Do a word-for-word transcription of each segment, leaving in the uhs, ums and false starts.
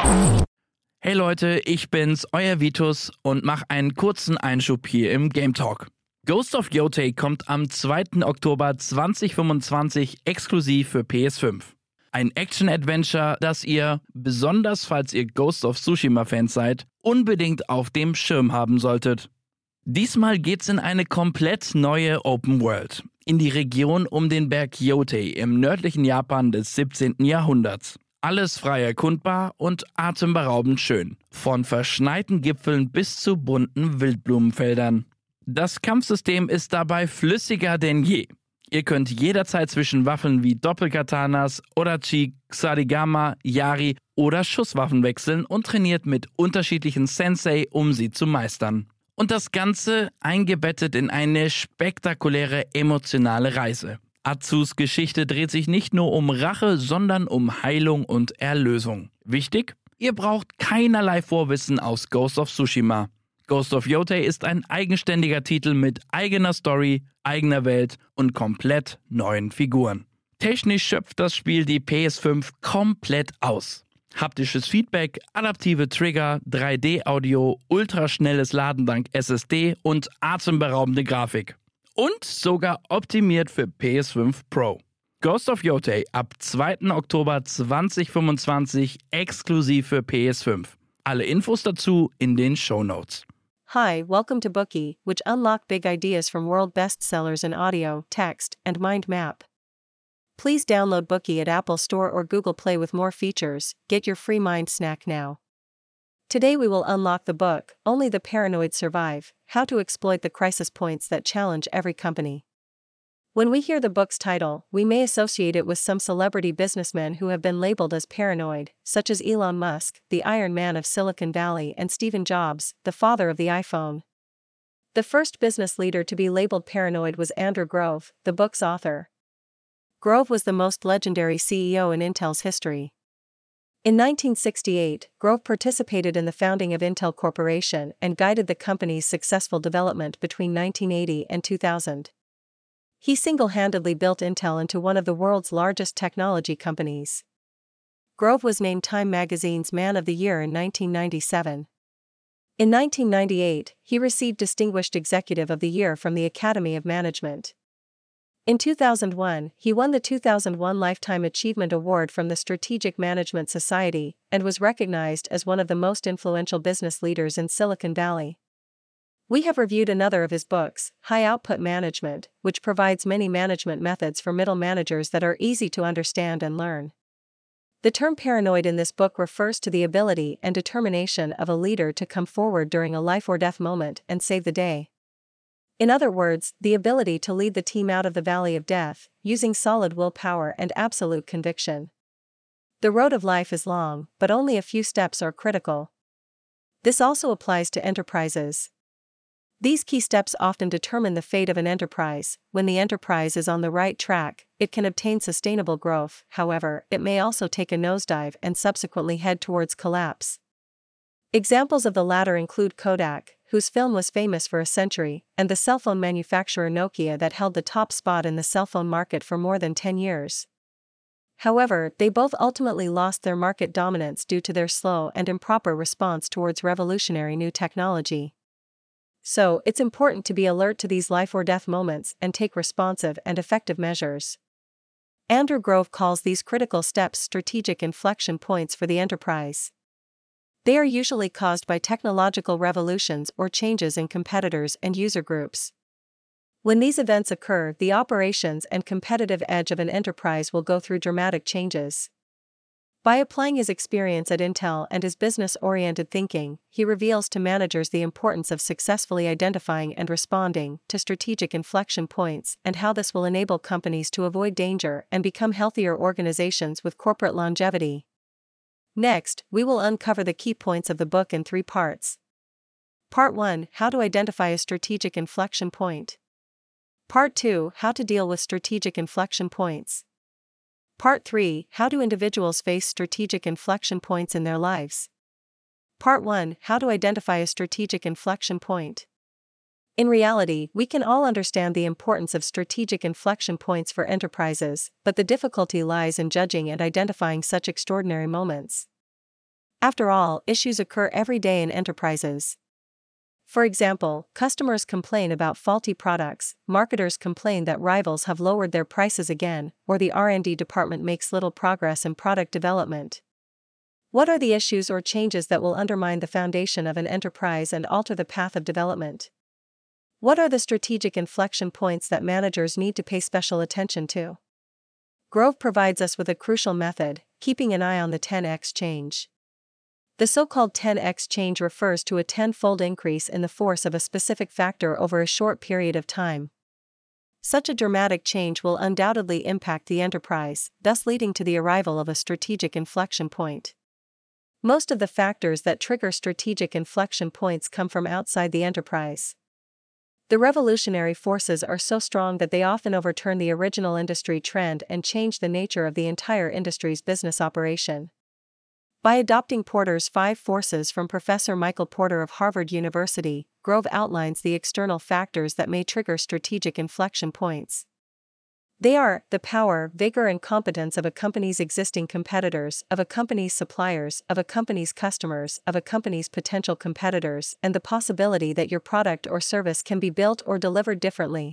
Hey Leute, ich bin's, euer Vitus und mach einen kurzen Einschub hier im Game Talk. Ghost of Yotei kommt am zweiten Oktober zweitausendfünfundzwanzig exklusiv für P S fünf. Ein Action-Adventure, das ihr, besonders falls ihr Ghost of Tsushima-Fans seid, unbedingt auf dem Schirm haben solltet. Diesmal geht's in eine komplett neue Open World, in die Region um den Berg Yotei im nördlichen Japan des siebzehnten Jahrhunderts. Alles frei erkundbar und atemberaubend schön, von verschneiten Gipfeln bis zu bunten Wildblumenfeldern. Das Kampfsystem ist dabei flüssiger denn je. Ihr könnt jederzeit zwischen Waffen wie Doppelkatanas, Odachi, Ksarigama, Yari oder Schusswaffen wechseln und trainiert mit unterschiedlichen Sensei, um sie zu meistern. Und das Ganze eingebettet in eine spektakuläre emotionale Reise. Atsus Geschichte dreht sich nicht nur um Rache, sondern um Heilung und Erlösung. Wichtig? Ihr braucht keinerlei Vorwissen aus Ghost of Tsushima. Ghost of Yotei ist ein eigenständiger Titel mit eigener Story, eigener Welt und komplett neuen Figuren. Technisch schöpft das Spiel die P S fünf komplett aus. Haptisches Feedback, adaptive Trigger, drei D Audio, ultraschnelles Laden dank S S D und atemberaubende Grafik. Und sogar optimiert für P S fünf Pro. Ghost of Yotei ab zweiten Oktober zweitausendfünfundzwanzig exklusiv für P S fünf. Alle Infos dazu in den Shownotes. Hi, welcome to Bookey, which unlock big ideas from world bestsellers in audio, text, and mind map. Please download Bookey at Apple Store or Google Play with more features. Get your free mind snack now. Today we will unlock the book, Only the Paranoid Survive, How to Exploit the Crisis Points That Challenge Every Company. When we hear the book's title, we may associate it with some celebrity businessmen who have been labeled as paranoid, such as Elon Musk, the Iron Man of Silicon Valley, and Steve Jobs, the father of the iPhone. The first business leader to be labeled paranoid was Andrew Grove, the book's author. Grove was the most legendary C E O in Intel's history. In nineteen sixty-eight, Grove participated in the founding of Intel Corporation and guided the company's successful development between nineteen eighty and two thousand. He single-handedly built Intel into one of the world's largest technology companies. Grove was named Time magazine's Man of the Year in nineteen ninety-seven. In nineteen ninety-eight, he received Distinguished Executive of the Year from the Academy of Management. In two thousand one, he won the two thousand one Lifetime Achievement Award from the Strategic Management Society and was recognized as one of the most influential business leaders in Silicon Valley. We have reviewed another of his books, High Output Management, which provides many management methods for middle managers that are easy to understand and learn. The term paranoid in this book refers to the ability and determination of a leader to come forward during a life or death moment and save the day. In other words, the ability to lead the team out of the valley of death, using solid willpower and absolute conviction. The road of life is long, but only a few steps are critical. This also applies to enterprises. These key steps often determine the fate of an enterprise. When the enterprise is on the right track, it can obtain sustainable growth. However, it may also take a nosedive and subsequently head towards collapse. Examples of the latter include Kodak, whose film was famous for a century, and the cell phone manufacturer Nokia that held the top spot in the cell phone market for more than ten years. However, they both ultimately lost their market dominance due to their slow and improper response towards revolutionary new technology. So, it's important to be alert to these life or death moments and take responsive and effective measures. Andrew Grove calls these critical steps strategic inflection points for the enterprise. They are usually caused by technological revolutions or changes in competitors and user groups. When these events occur, the operations and competitive edge of an enterprise will go through dramatic changes. By applying his experience at Intel and his business-oriented thinking, he reveals to managers the importance of successfully identifying and responding to strategic inflection points and how this will enable companies to avoid danger and become healthier organizations with corporate longevity. Next, we will uncover the key points of the book in three parts. Part one, How to identify a strategic inflection point. Part two, How to deal with strategic inflection points. Part three, How do individuals face strategic inflection points in their lives? Part one, How to identify a strategic inflection point. In reality, we can all understand the importance of strategic inflection points for enterprises, but the difficulty lies in judging and identifying such extraordinary moments. After all, issues occur every day in enterprises. For example, customers complain about faulty products, marketers complain that rivals have lowered their prices again, or the R and D department makes little progress in product development. What are the issues or changes that will undermine the foundation of an enterprise and alter the path of development? What are the strategic inflection points that managers need to pay special attention to? Grove provides us with a crucial method, keeping an eye on the ten X change. The so-called ten X change refers to a ten-fold increase in the force of a specific factor over a short period of time. Such a dramatic change will undoubtedly impact the enterprise, thus leading to the arrival of a strategic inflection point. Most of the factors that trigger strategic inflection points come from outside the enterprise. The revolutionary forces are so strong that they often overturn the original industry trend and change the nature of the entire industry's business operation. By adopting Porter's five forces from Professor Michael Porter of Harvard University, Grove outlines the external factors that may trigger strategic inflection points. They are the power, vigor, and competence of a company's existing competitors, of a company's suppliers, of a company's customers, of a company's potential competitors, and the possibility that your product or service can be built or delivered differently.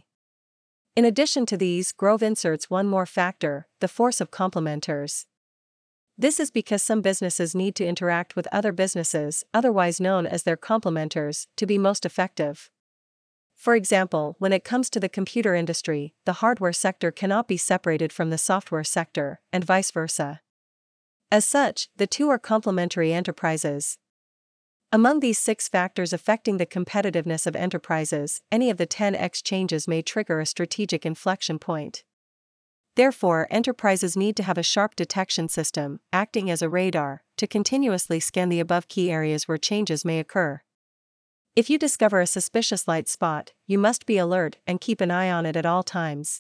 In addition to these, Grove inserts one more factor, the force of complementers. This is because some businesses need to interact with other businesses, otherwise known as their complementers, to be most effective. For example, when it comes to the computer industry, the hardware sector cannot be separated from the software sector, and vice versa. As such, the two are complementary enterprises. Among these six factors affecting the competitiveness of enterprises, any of the ten X changes may trigger a strategic inflection point. Therefore, enterprises need to have a sharp detection system, acting as a radar, to continuously scan the above key areas where changes may occur. If you discover a suspicious light spot, you must be alert and keep an eye on it at all times.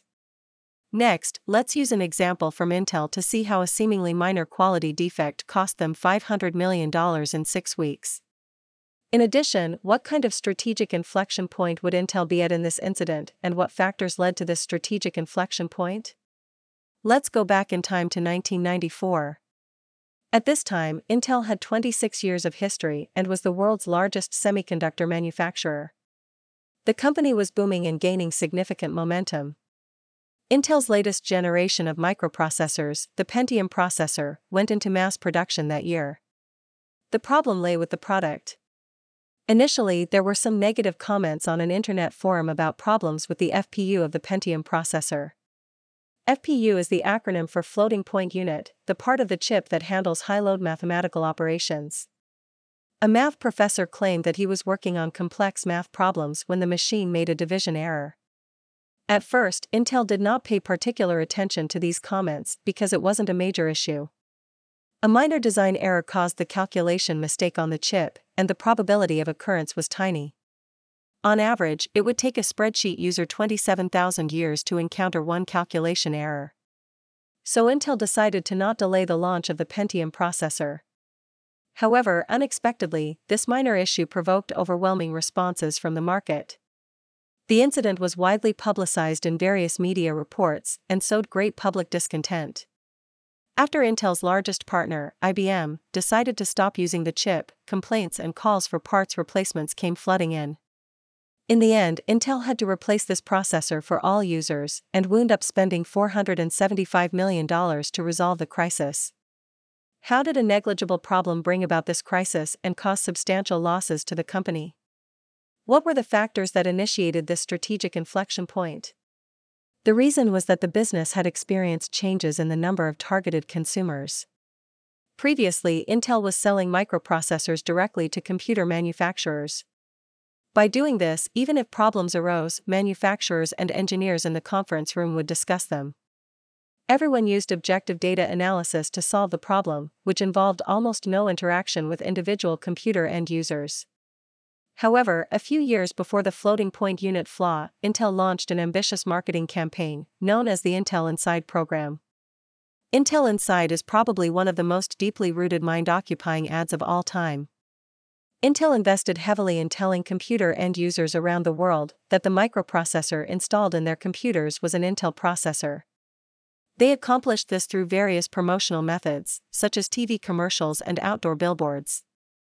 Next, let's use an example from Intel to see how a seemingly minor quality defect cost them five hundred million dollars in six weeks. In addition, what kind of strategic inflection point would Intel be at in this incident, and what factors led to this strategic inflection point? Let's go back in time to nineteen ninety-four. At this time, Intel had twenty-six years of history and was the world's largest semiconductor manufacturer. The company was booming and gaining significant momentum. Intel's latest generation of microprocessors, the Pentium processor, went into mass production that year. The problem lay with the product. Initially, there were some negative comments on an internet forum about problems with the F P U of the Pentium processor. F P U is the acronym for Floating Point Unit, the part of the chip that handles high-load mathematical operations. A math professor claimed that he was working on complex math problems when the machine made a division error. At first, Intel did not pay particular attention to these comments because it wasn't a major issue. A minor design error caused the calculation mistake on the chip, and the probability of occurrence was tiny. On average, it would take a spreadsheet user twenty-seven thousand years to encounter one calculation error. So Intel decided to not delay the launch of the Pentium processor. However, unexpectedly, this minor issue provoked overwhelming responses from the market. The incident was widely publicized in various media reports and sowed great public discontent. After Intel's largest partner, I B M, decided to stop using the chip, complaints and calls for parts replacements came flooding in. In the end, Intel had to replace this processor for all users and wound up spending four hundred seventy-five million dollars to resolve the crisis. How did a negligible problem bring about this crisis and cause substantial losses to the company? What were the factors that initiated this strategic inflection point? The reason was that the business had experienced changes in the number of targeted consumers. Previously, Intel was selling microprocessors directly to computer manufacturers. By doing this, even if problems arose, manufacturers and engineers in the conference room would discuss them. Everyone used objective data analysis to solve the problem, which involved almost no interaction with individual computer end users. However, a few years before the floating point unit flaw, Intel launched an ambitious marketing campaign, known as the Intel Inside program. Intel Inside is probably one of the most deeply rooted mind-occupying ads of all time. Intel invested heavily in telling computer end users around the world that the microprocessor installed in their computers was an Intel processor. They accomplished this through various promotional methods, such as T V commercials and outdoor billboards.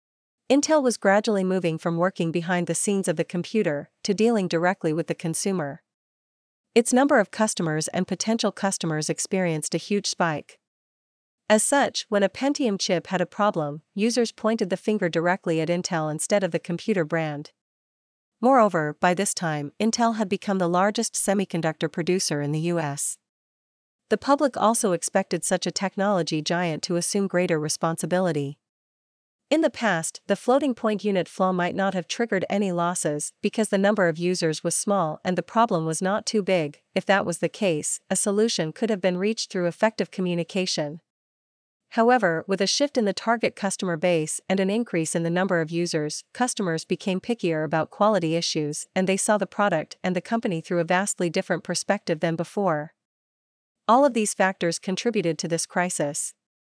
Intel was gradually moving from working behind the scenes of the computer to dealing directly with the consumer. Its number of customers and potential customers experienced a huge spike. As such, when a Pentium chip had a problem, users pointed the finger directly at Intel instead of the computer brand. Moreover, by this time, Intel had become the largest semiconductor producer in the U S. The public also expected such a technology giant to assume greater responsibility. In the past, the floating point unit flaw might not have triggered any losses because the number of users was small and the problem was not too big. If that was the case, a solution could have been reached through effective communication. However, with a shift in the target customer base and an increase in the number of users, customers became pickier about quality issues and they saw the product and the company through a vastly different perspective than before. All of these factors contributed to this crisis.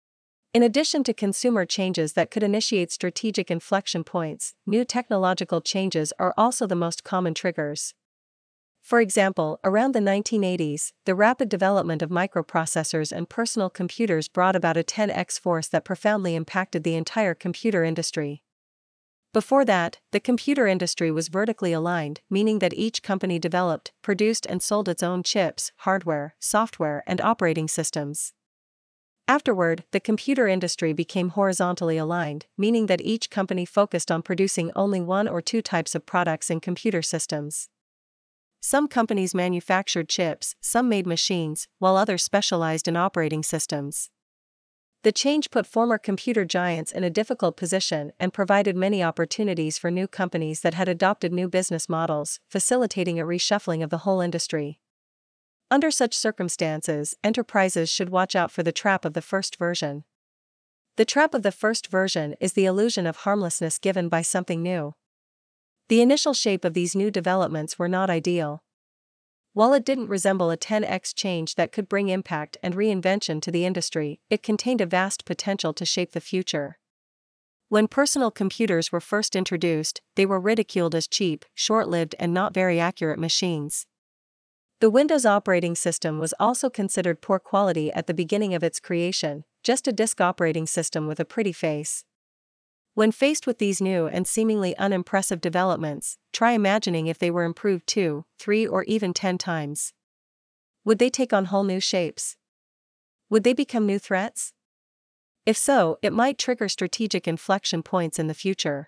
In addition to consumer changes that could initiate strategic inflection points, new technological changes are also the most common triggers. For example, around the nineteen eighties, the rapid development of microprocessors and personal computers brought about a ten x force that profoundly impacted the entire computer industry. Before that, the computer industry was vertically aligned, meaning that each company developed, produced and sold its own chips, hardware, software, and operating systems. Afterward, the computer industry became horizontally aligned, meaning that each company focused on producing only one or two types of products in computer systems. Some companies manufactured chips, some made machines, while others specialized in operating systems. The change put former computer giants in a difficult position and provided many opportunities for new companies that had adopted new business models, facilitating a reshuffling of the whole industry. Under such circumstances, enterprises should watch out for the trap of the first version. The trap of the first version is the illusion of harmlessness given by something new. The initial shape of these new developments were not ideal. While it didn't resemble a ten x change that could bring impact and reinvention to the industry, it contained a vast potential to shape the future. When personal computers were first introduced, they were ridiculed as cheap, short-lived and not very accurate machines. The Windows operating system was also considered poor quality at the beginning of its creation, just a disk operating system with a pretty face. When faced with these new and seemingly unimpressive developments, try imagining if they were improved two, three or even ten times. Would they take on whole new shapes? Would they become new threats? If so, it might trigger strategic inflection points in the future.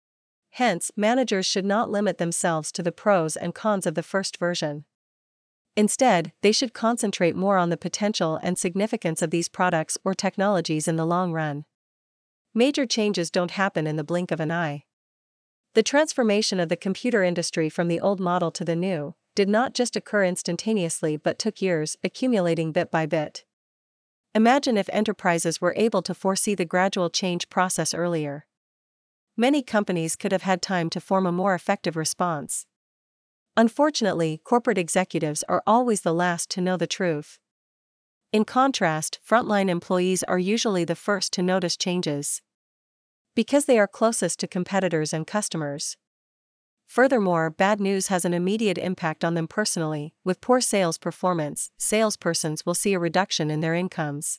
Hence, managers should not limit themselves to the pros and cons of the first version. Instead, they should concentrate more on the potential and significance of these products or technologies in the long run. Major changes don't happen in the blink of an eye. The transformation of the computer industry from the old model to the new did not just occur instantaneously but took years, accumulating bit by bit. Imagine if enterprises were able to foresee the gradual change process earlier. Many companies could have had time to form a more effective response. Unfortunately, corporate executives are always the last to know the truth. In contrast, frontline employees are usually the first to notice changes, because they are closest to competitors and customers. Furthermore, bad news has an immediate impact on them personally. With poor sales performance, salespersons will see a reduction in their incomes.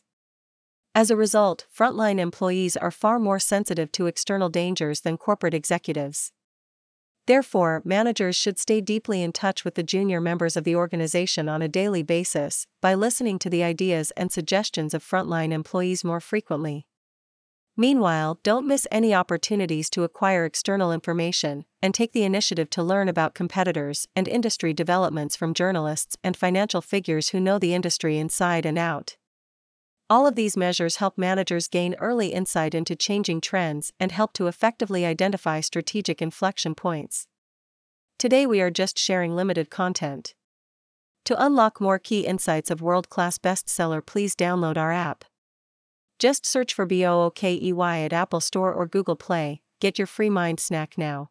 As a result, frontline employees are far more sensitive to external dangers than corporate executives. Therefore, managers should stay deeply in touch with the junior members of the organization on a daily basis, by listening to the ideas and suggestions of frontline employees more frequently. Meanwhile, don't miss any opportunities to acquire external information, and take the initiative to learn about competitors and industry developments from journalists and financial figures who know the industry inside and out. All of these measures help managers gain early insight into changing trends and help to effectively identify strategic inflection points. Today we are just sharing limited content. To unlock more key insights of world-class bestseller, please download our app. Just search for Bookey at Apple Store or Google Play. Get your free mind snack now.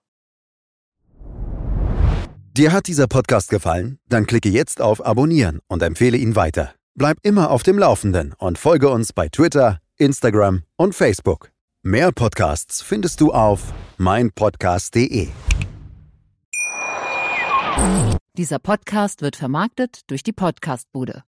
Dir hat dieser Podcast gefallen? Dann klicke jetzt auf Abonnieren und empfehle ihn weiter. Bleib immer auf dem Laufenden und folge uns bei Twitter, Instagram und Facebook. Mehr Podcasts findest du auf meinpodcast punkt de. Dieser Podcast wird vermarktet durch die Podcastbude.